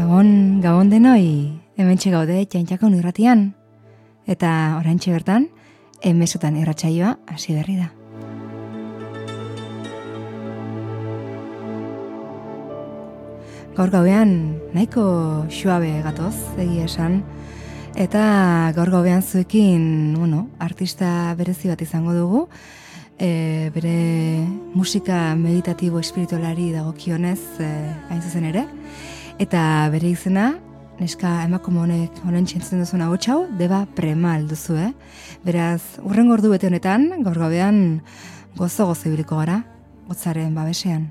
Gabon denoi, hementxe gaude Jaintzakon irratian. Eta oraintxe bertan, emesotan irratsaioa hasi berri da. Gaur gauean nahiko suabe gatoz, egia esan. Eta gaur gauean zuekin, artista berezi bat izango dugu. Bere musika meditatibo espiritualari dagokionez, hain zuzen ere. Eta bere izena, neska emakume honek honen txentzen duzuna hotxau, Deba Premal duzu, Beraz, urrengo ordu bete honetan, gaur gauean gozo ibiliko gara, hotzaren babesean.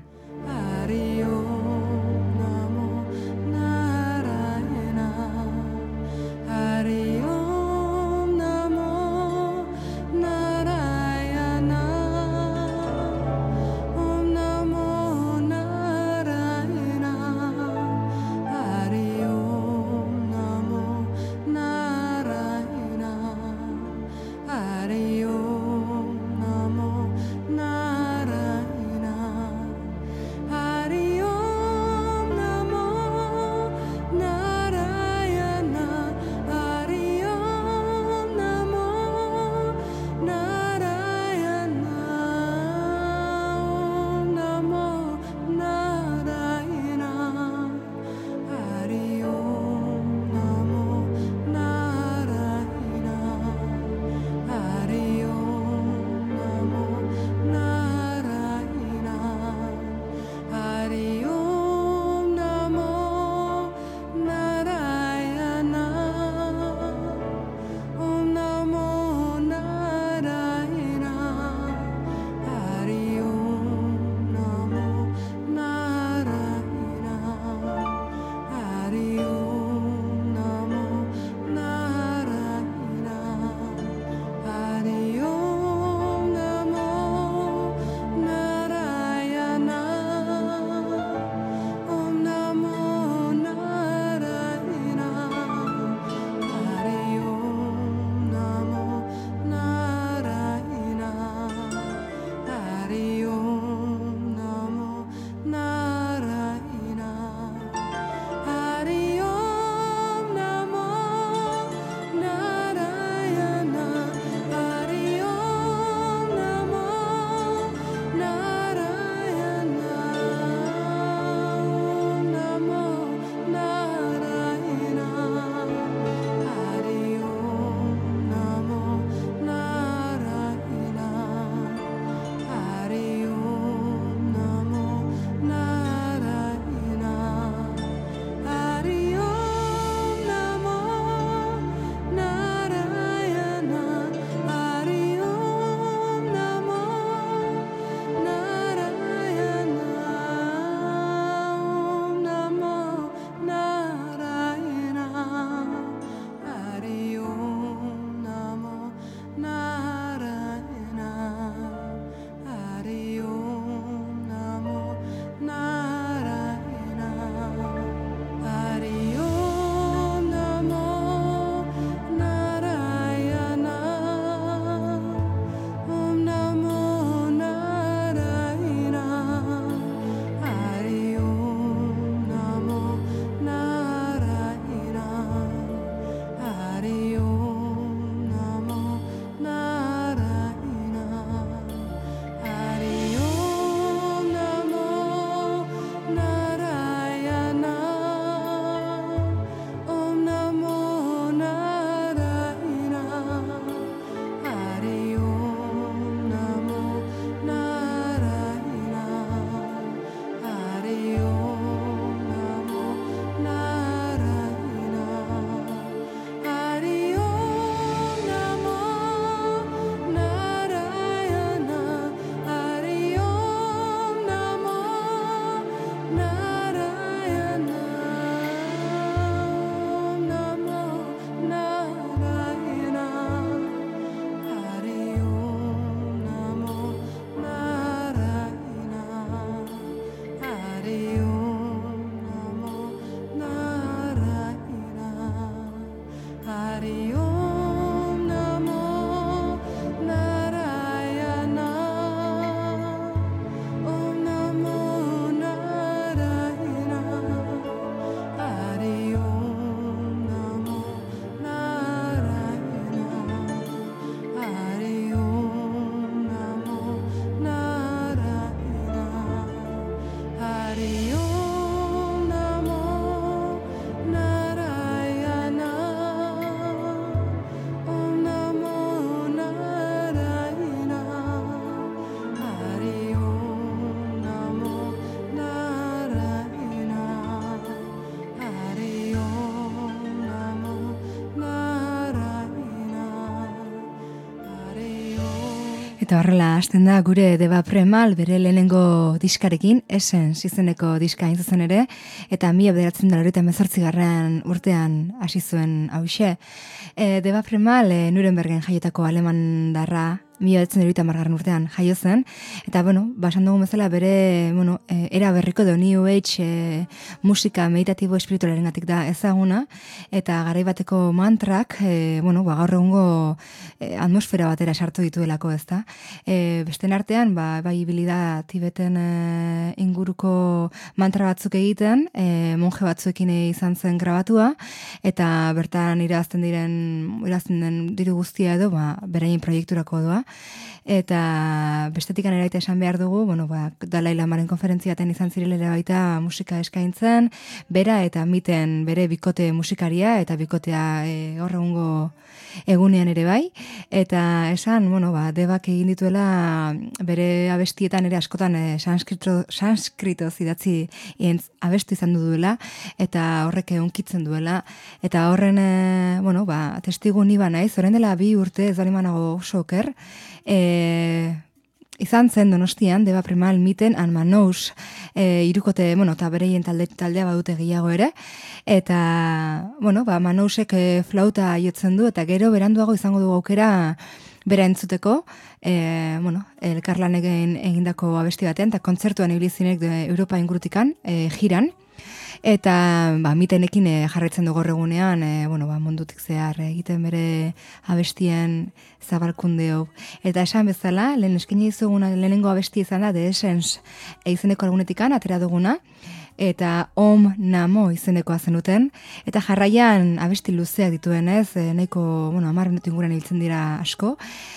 Eta horrela hasten da gure Deba Premal bere lehenengo diskarekin, Essence izeneko diska hain zuzen ere, eta 1998 urtean hasi zuen hauxe. Deba Premal Nurembergen jaiotako alemandarra 1990 urtean jaio zen, eta basan dugu bezala bere, era berriko edo New Age musika meditatibo espiritualarengatik da ezaguna, eta garai bateko mantrak, gaur egungo atmosfera batera sartu dituelako, ezta. Besten artean, bai ibilida Tibeten inguruko mantra batzuk egiten, monje batzuekin izan zen grabatua, eta bertan irazten den diru guztia edo, beraien proiekturako doa. Eta bestetikan eraita esan behar dugu, Dalai Lamaren konferentziaten izan zirelera baita musika eskaintzen, bera eta miten bere bikote musikaria, eta bikotea gaur egungo egunean ere bai, eta esan, Debak egin dituela bere abestietan ere askotan sanskrito zidatzi abestu izan duela, eta horrek unkitzen duela, eta horren, testigu niba naiz, orain dela 2 urte ez bali manago oso oker, izan zen Donostian, Deba Premal miten and Manous irukote, eta bereien taldea badute gehiago ere, eta, Manousek flauta jotzen du, eta gero beranduago izango du aukera bera entzuteko, elkarlan egindako abesti batean, eta kontzertuan ibilizinek Europa ingurutikan, jiran, eta mitenekin jarraitzen du gaur egunean, mundutik zehar egiten bere abestien zabalkundeo. Eta esan bezala, lehen eskaini dizuguna lehenengo abesti izan da, The Essence izeneko algunetikan, atera duguna, eta Om Namo izenekoa zenuten, eta jarraian abesti luzeak dituen ez, nahiko, 10 minutu inguruan hiltzen dira asko,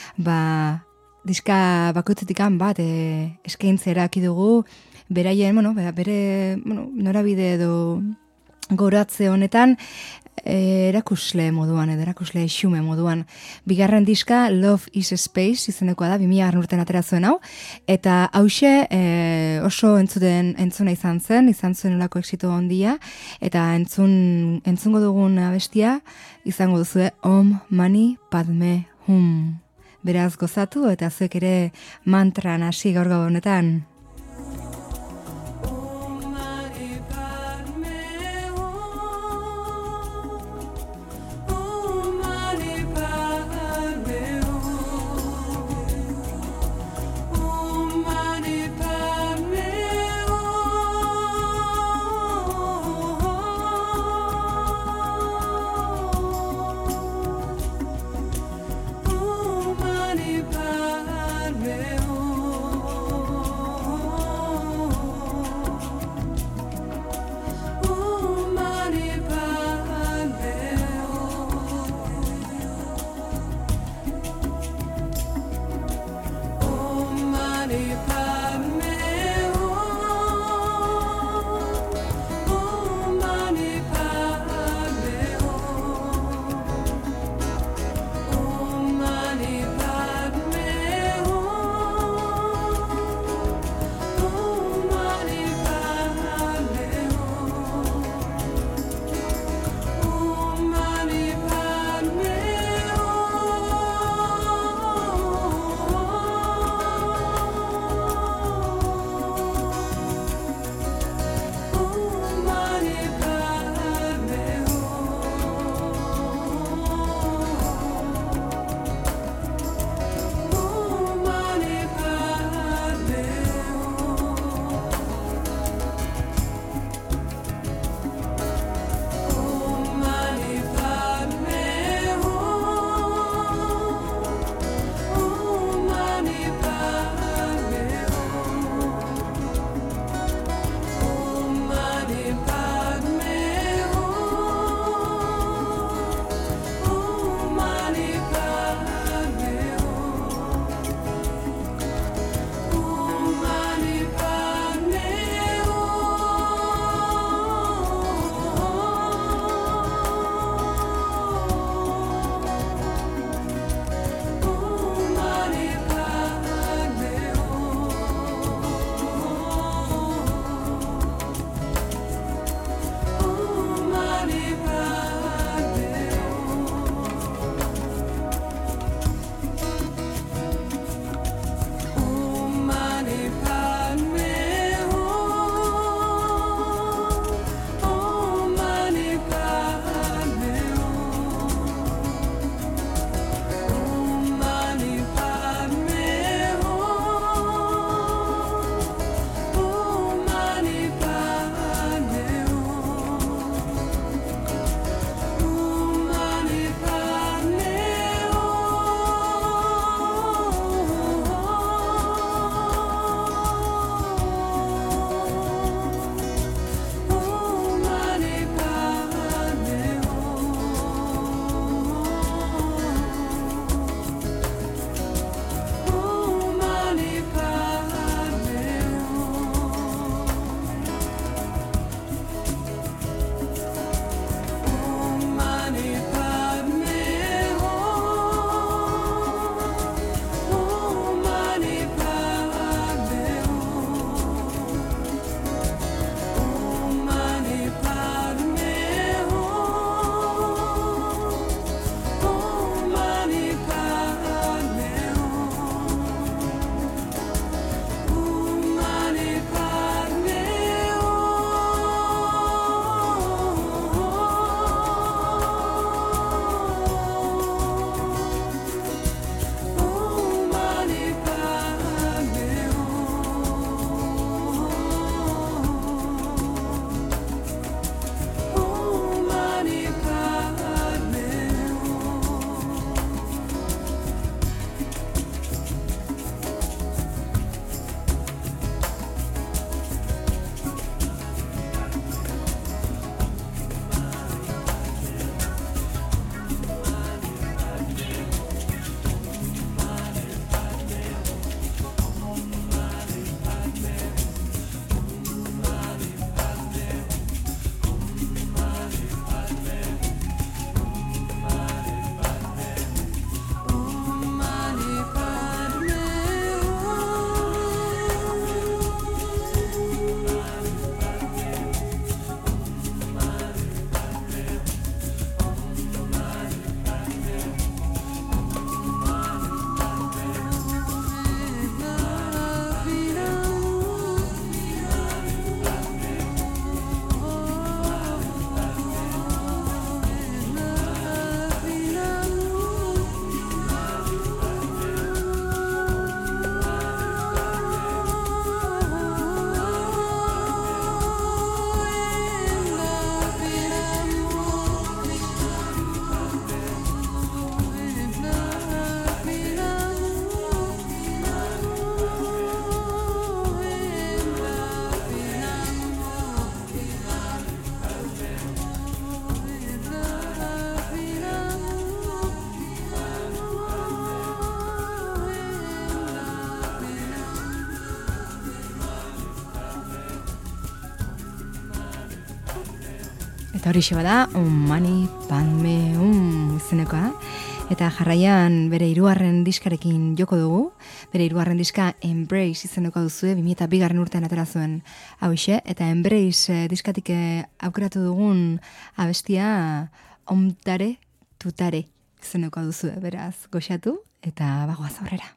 diska bakoitzetikan bat eskaintzera dugu, beraien, bere norabide edo goratze honetan erakusle moduan edo erakusle xume moduan. Bigarren diska Love is Space izenekoa da, 2000 urtean atera zuen hau, eta hause oso entzuna izan zuen olako exito ondia, eta entzungo dugun abestia izango duzue Om Mani Padme Hum. Beraz gozatu eta zuek ere mantran hasi gaur honetan. Eta hori bada, Mani Padme Hum izenekoa. Eta jarraian bere 3. diskarekin joko dugu. Bere 3. diska Embrace izenekoa duzue, 2002 urtean atera zuen hauxe. Eta Embrace diskatik aukeratu dugun abestia Omtare Tutare izenekoa duzue. Beraz, goxatu eta bagoaz aurrera.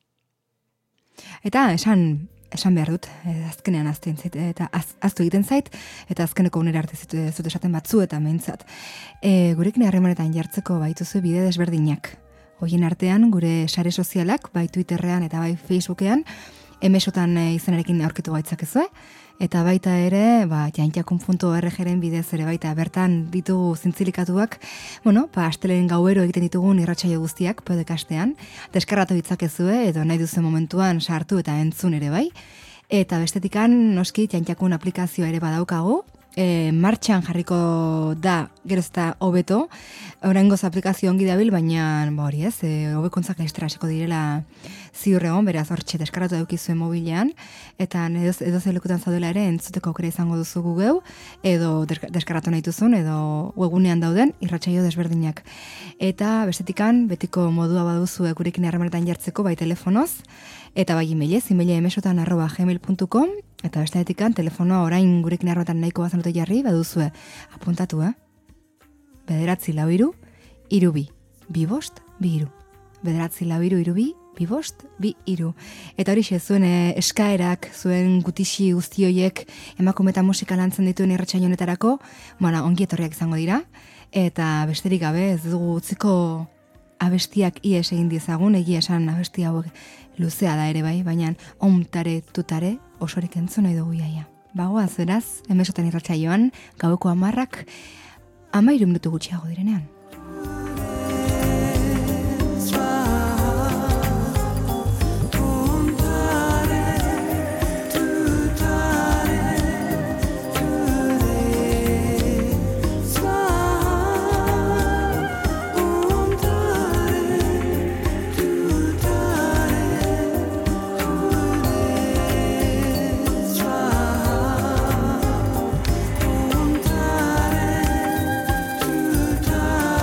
Eta esan behar dut, azkenean aztu egiten zait, eta azkeneko unera arte zut esaten batzu eta meintzat. Gurekin harremanetan jartzeko baituzu bide desberdinak. Horien artean, gure sare sozialak, bai Twitterrean eta bai Facebookean, emesotan izenarekin aurkitu gaitzakezue, eta baita ere, jantjakun.org-ren bidez ere baita bertan ditugu zintzilikatuak, astelen gauero egiten ditugun irratsaio guztiak podcastean, deskargatu ditzakezue edo nahi duzen momentuan sartu eta entzun ere bai, eta bestetikan noski jantjakun aplikazioa ere badaukagu, martxan jarriko da geroz eta hobeto, oraingoz aplikazio ongi dabil, baina hori ez, hobekuntzak laster hasiko direla ziur egon, beraz hortxe deskargatu daukizuen mobilean, eta edo zelekutan zaudela ere entzuteko aukera izango duzu gugeu, edo deskargatu nahi duzun, edo webgunean dauden irratsaio desberdinak. Eta bestetikan betiko modua baduzu gurekin harremanetan jartzeko bai telefonoz, eta bai emailez, emesotan@gmail.com, eta bestetikan telefonoa orain gurekin harremanetan nahiko bazenute jarri, baduzue apuntatu, 943 32 25 943 32 Eta hori zuen eskaerak, zuen gutixi guzti horiek emakume eta musika lantzen dituen irratsaio honetarako, ongi etorriak izango dira, eta besterik gabe ez dugu utziko abestiak ies egin diezagun, egia esan abesti hauek luzea da ere bai, baina Omtare Tutare osorik entzun nahi dugu iaia. Bagoaz, beraz, emesotan irratsaioan, gaueko 10:00 13 minutu gutxiago direnean. Time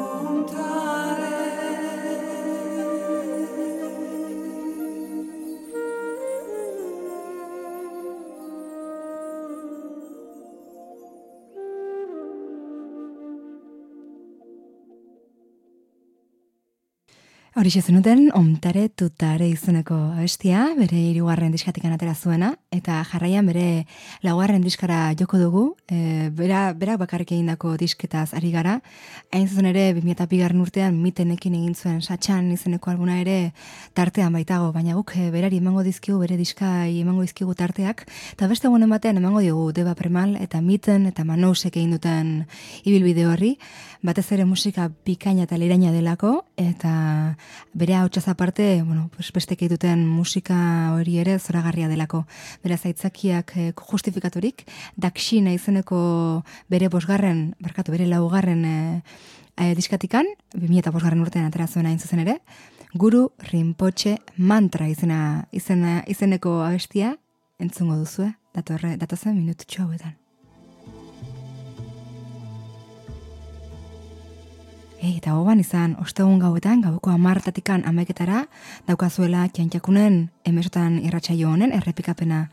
Horixe zenuten, Omtare Tutare izeneko abestia, bere 3. diskatikan atera zuena, eta jarraian bere 4. diskara joko dugu, berak bakarrik egindako disketaz ari gara, hain zuzen ere 2002. Urtean Mitenekin egin zuen Satxan izeneko albuna ere tartean baitago, baina guk berari emango dizkigu, bere diskai emango dizkigu tarteak, eta beste egunen batean emango diogu Deba Premal eta Miten eta Manousek egin duten ibilbide horri, batez ere musika bikaina eta liraina delako, eta bere hautsaz aparte, bestek egiten musika hori ere zoragarria delako. Beraz aitzakiak justifikaturik, Dakshina izeneko bere 4. Diskatikan, 2005. Urtean atera zuen hain zuzen ere, Guru Rinpoche Mantra izeneko abestia entzungo duzue, datozen minututxo hauetan. Eta gogoan izan, ostegun gauetan, gauko 10:00 11:00 daukazuela Txantxakunen emesotan irratsaio honen errepikapena.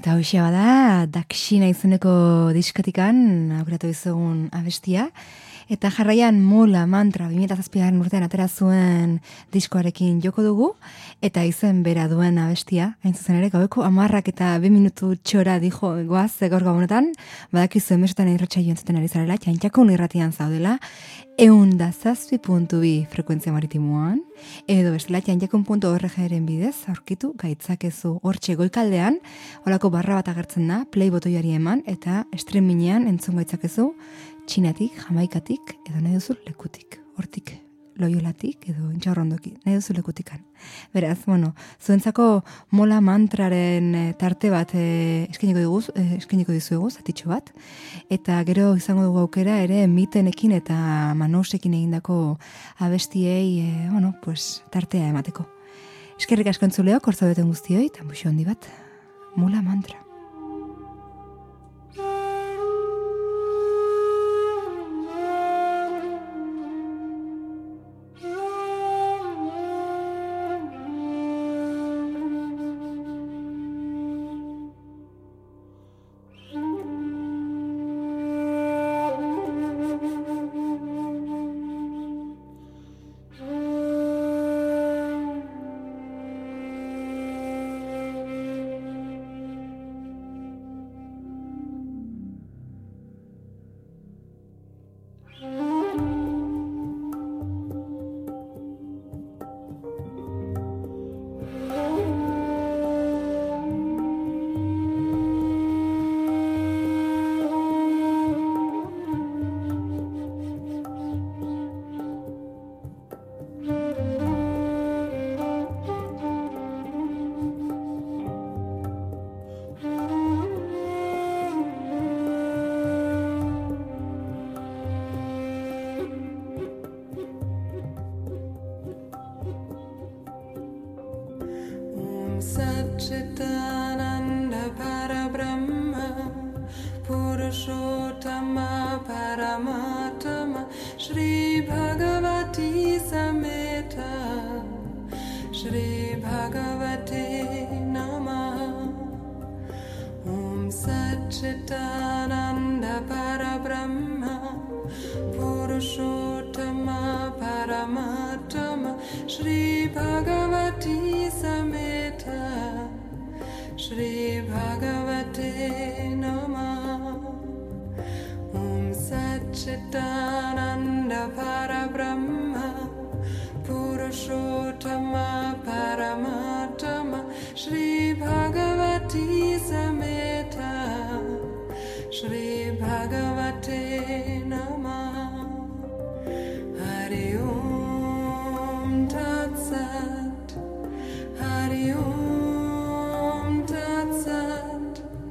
Eta hoxe bada, Daxina izeneko diskatikan aukeratu izugun abestia. Eta jarraian Mola Mantra 2007 urtean atera zuen diskoarekin joko dugu. Eta izen bera duen abestia. Hain zuzen ere, gaueko 10 minutu txora dijo goaz gaur gabonetan. Badakizu emesotan irratxa joan zuten ari zarela, txantxakun irratian zaudela. 107.2 frekuentzia maritimoan, edo bestela txantxakun.org-ren bidez aurkitu gaitzakezu hortxe goikaldean, holako barra bat agertzen da, play botoiari eman, eta streamingean entzun gaitzakezu Txinatik, Jamaikatik, edo nahi duzu lekutik, hortik, Loiolatik, edo Intxaurrondoki, nahi duzu lekutikan. Beraz, zuentzako Mola Mantraren tarte bat eskeniko dizuegu, zatitxo bat, eta gero izango dugu aukera ere mitenekin eta manousekin egindako abestiei, tartea emateko. Eskerrik asko entzuleo, kortzabeten guztioi, eta buxo handi bat, Mola Mantra. Satchitananda Parabrahma Purushottama Paramatama Shri Bhagavati Sameta Shri Bhagavate Namaha Om Satchitananda Parabrahma Purushottama Paramatama Shri Bhagavati Sameta Shri Bhagavate Namaha Om Satchitananda Parabrahma Purushottama Paramatama Shri Bhagavati Sameta Shri Bhagavate Namaha Hari Om Tat Sat Hari Om Tat Sat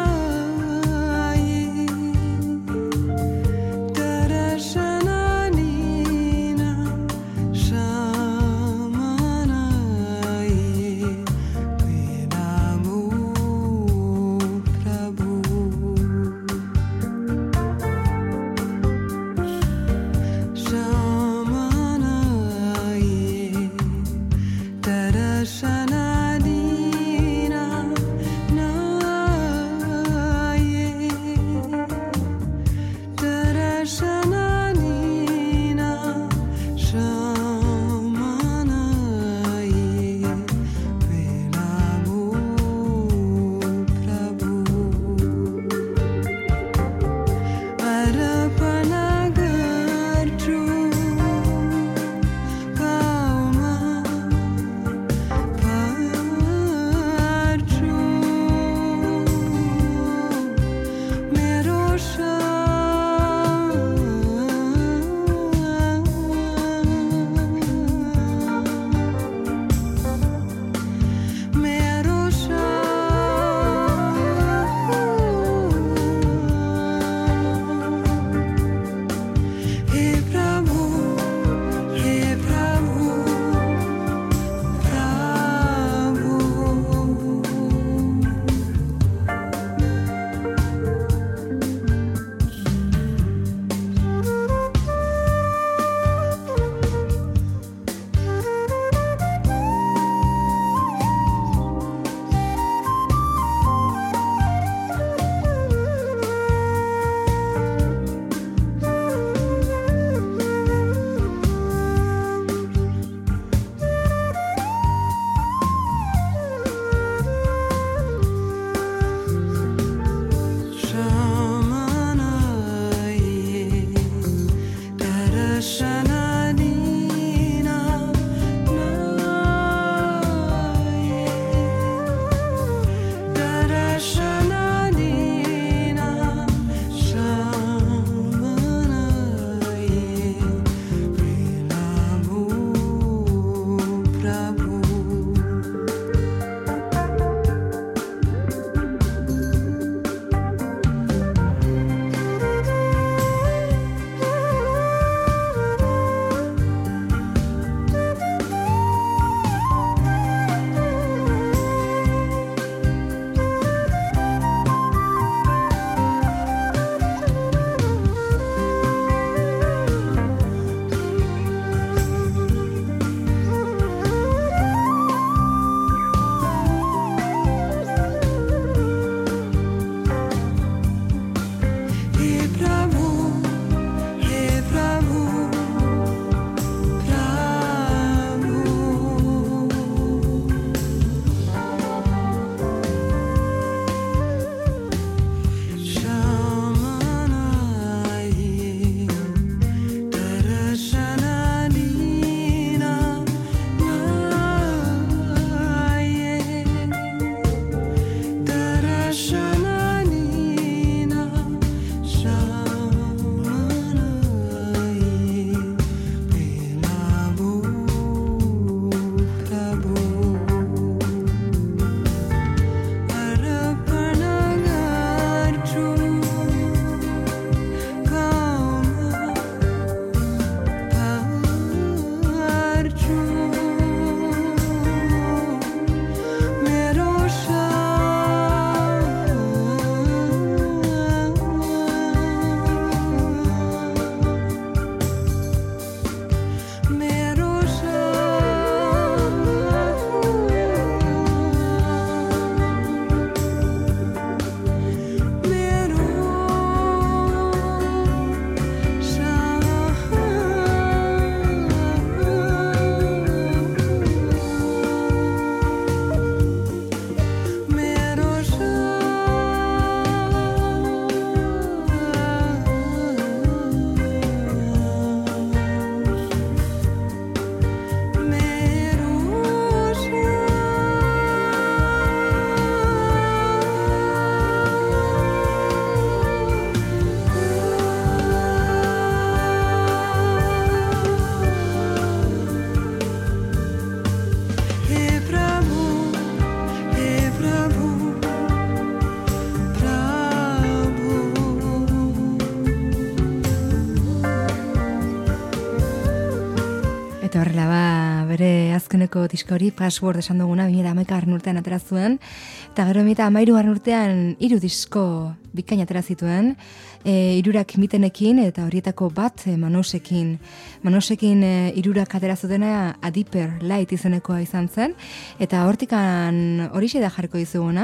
bere azkeneko diska hori, Password esan duguna, 2011 urtean atera zuen, eta gero 2013 urtean 3 disko bikaina atera zituen, 3 mitenekin, eta horietako bat Manosekin. Manosekin 3 atera zutena Adiper Light izenekoa izan zen, eta hortikan horixe da jarriko dizuguna,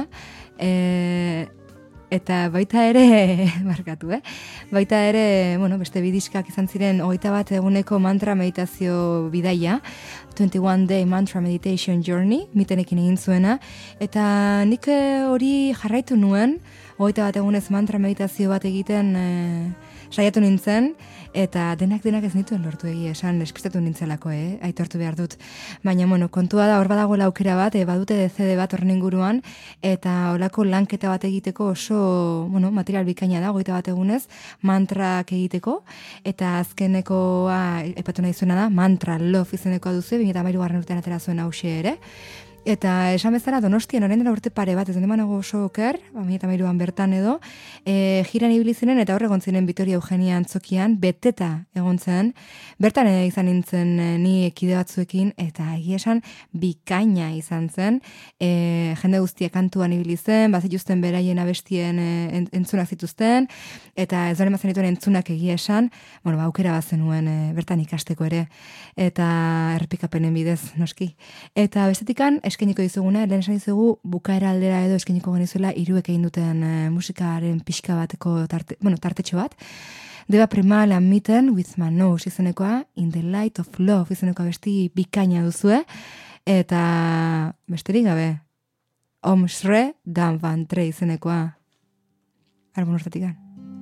eta baita ere, markatu, baita ere, beste bidiskak izan ziren, 21 eguneko mantra meditazio bidaia, 21 Day Mantra Meditation Journey, mitenekin egin zuena, eta nik hori jarraitu nuen, 21 egunez mantra meditazio bat egiten saiatu nintzen, eta denak ez nituen lortu egia esan, despistatu nintzelako, aitortu behar dut. Baina, kontua da, hor badagoela aukera bat, badute CD bat horren inguruan, eta olako lanketa bat egiteko oso, material bikaina da, 21 egunez, mantrak egiteko, eta azkenekoa, epatu nahi zuena da, Mantra Love izenekoa duzu, 2013 urtean atera zuen hause ere, eta esan bezala Donostian orain dela urte pare bat, ez demanago oso oker, 2013an bertan edo, jiran ibili ziren eta horregon ziren Vitoria Eugenia Antzokian, beteta egon zen, bertan izan nintzen ni kide batzuekin, eta egia esan bikaina izan zen, jende guztia kantuan ibili zen, bazituzten beraien abestien entzunak zituzten, eta ez doren bazen dituen entzunak egia esan, aukera bazenuen bertan ikasteko ere, eta errepikapenen bidez, noski. Eta bestetikan, eskeniko dizuguna, lehen esan dizugu bukaera aldera edo eskeniko genizuela 3 egin duten musikaren pixka bateko tartetxo bat. Deba Primal and Mitten with Manos izenekoa, In the Light of Love izenekoa besti bikaina duzue, eta besterik gabe, Om Shre Dan Van Tre izenekoa. Arbon urtetikan.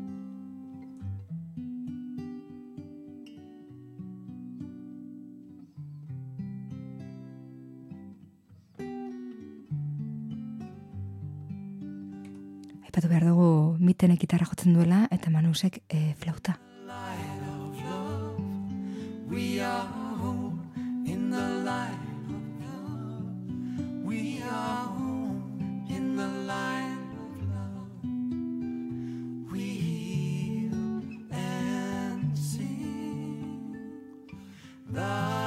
Aipatu behar dugu Mittenek gitarra jotzen duela eta Manusek flauta. We are home in the light of love. We are home in the light of love. We heal and sing. Thy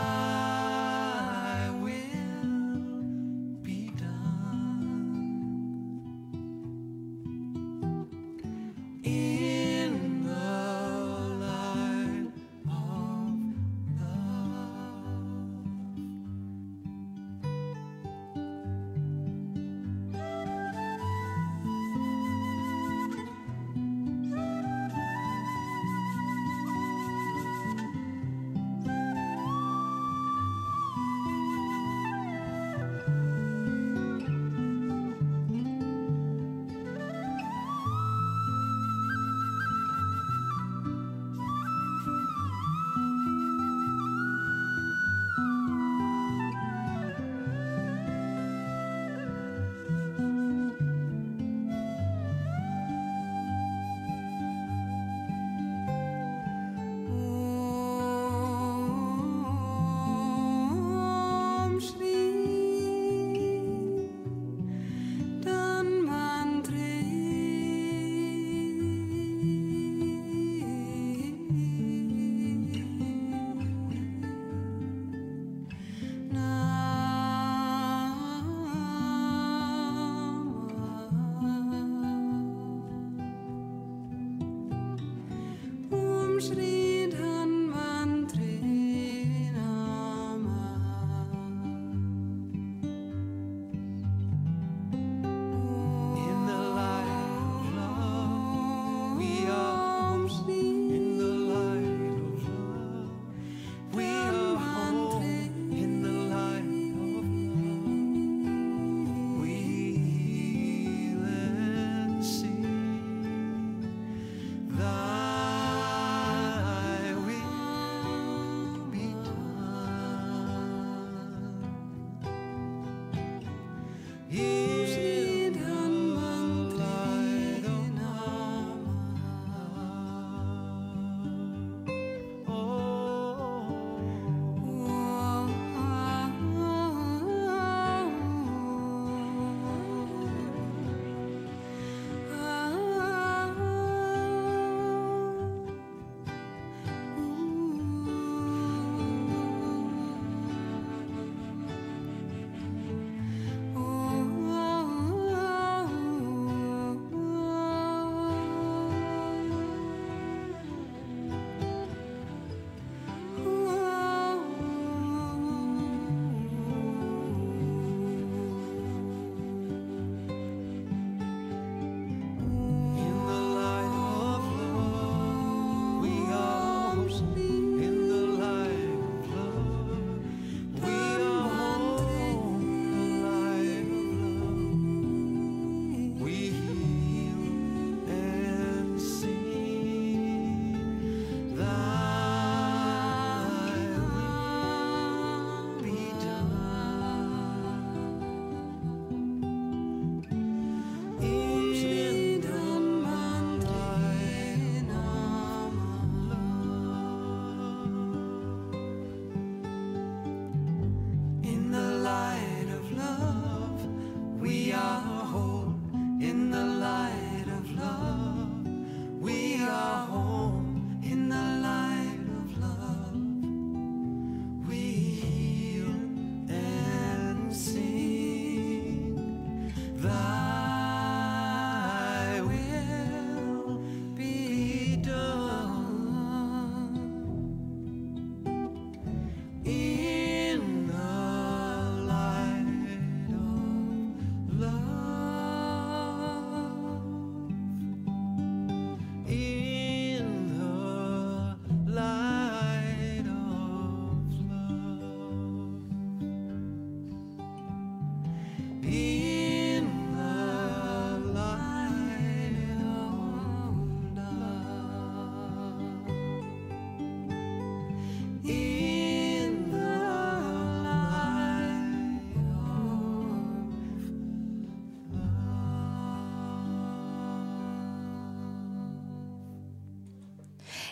will be done. In the light of love.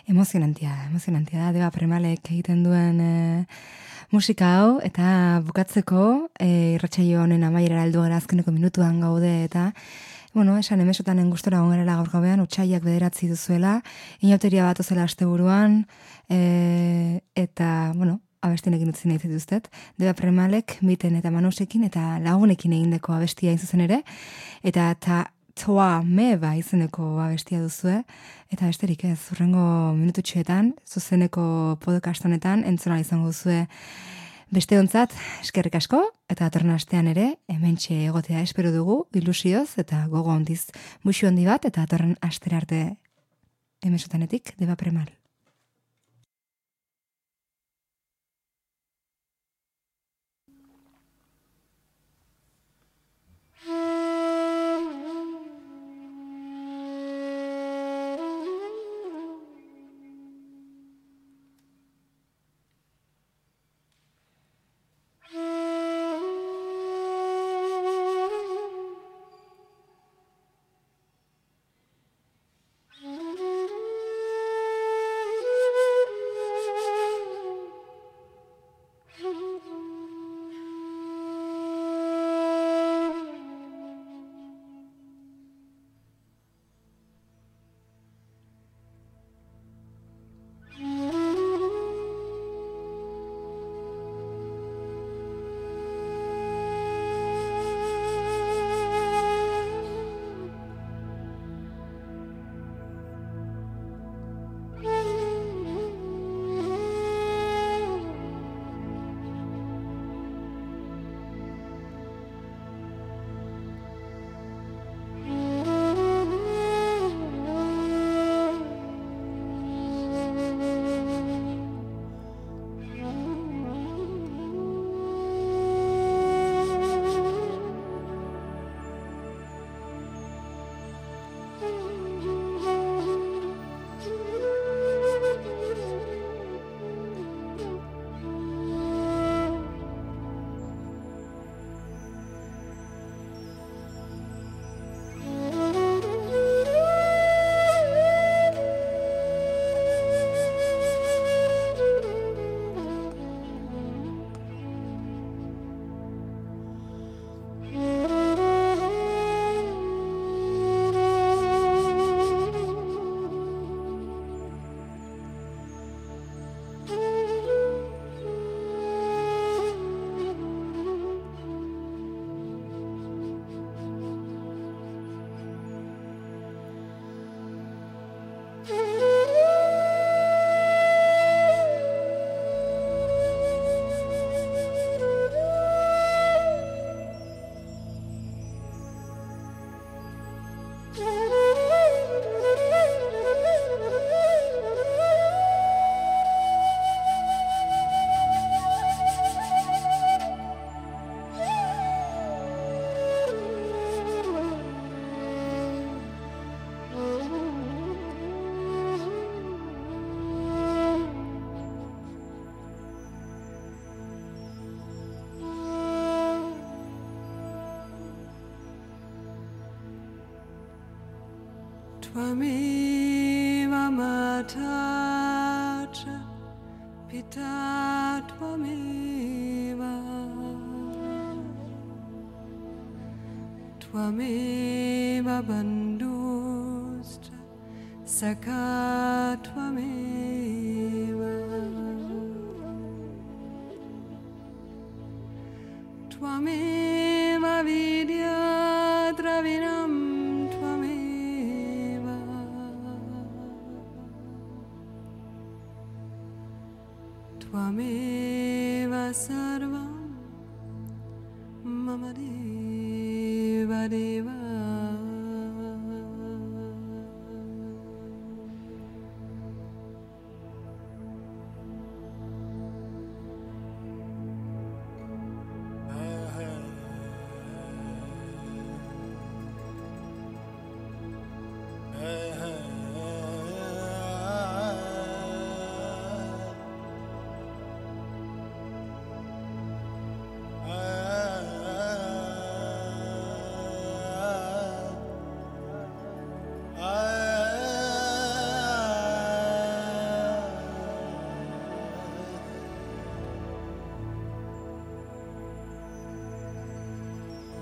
Emozionantia da, Deba Premalek egiten duen musika hau, eta bukatzeko, irratsaio honen amaierara heldu gara azkeneko minutuan gaude, eta, esan emesotanen gustora ongerela gaur gauean, utxaiak 9 duzuela, inauteria bat ozela asteburuan, eta, abestinekin utzi nahi zituztet. Deba Premalek, Miten eta Manusekin, eta lagunekin egindeko abestia zuzen ere, eta Toa Meba izeneko abestia duzue, eta besterik ez, hurrengo minututxoetan, zuzeneko podcast honetan, entzuna izango duzue besteontzat, eskerrik asko, eta datorren astean ere, hementxe egotea espero dugu, ilusioz, eta gogo handiz, muxu handi bat, eta datorren astera arte emesotanetik, Deba Premal. Tvameva Matacha Pita Tvameva Tvameva Bandhusta Sakha Tvameva Tvameva Vidya Dravinam Tvameva sarvam mama deva deva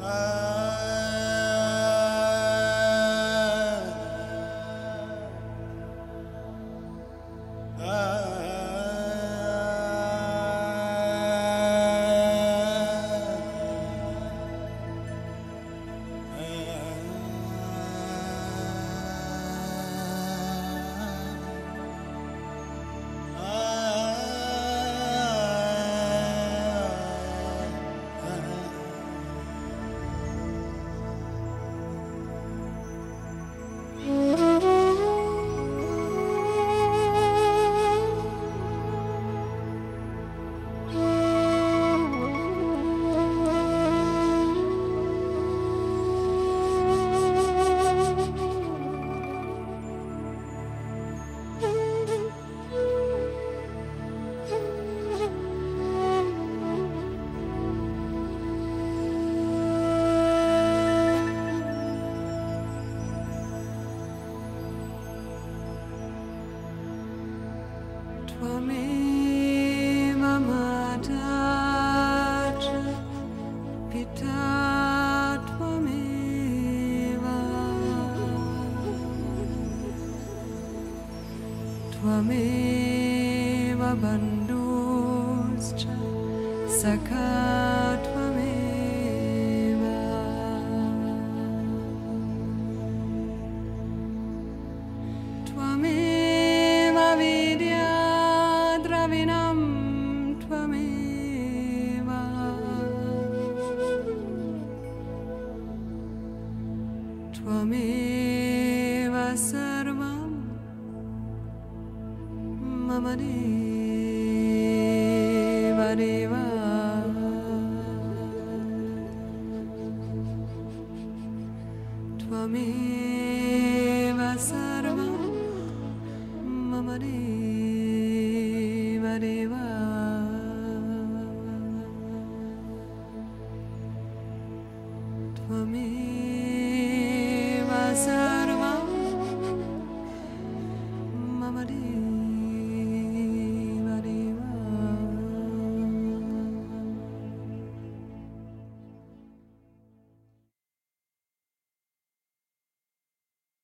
Tvameva bandoscha Saka Tvameva Tvameva Vidya Dravinam Tvameva Tvameva Sarvam Mama Deva Deva Tvameva Sarvam Mama Deva Deva Tvameva Sarvam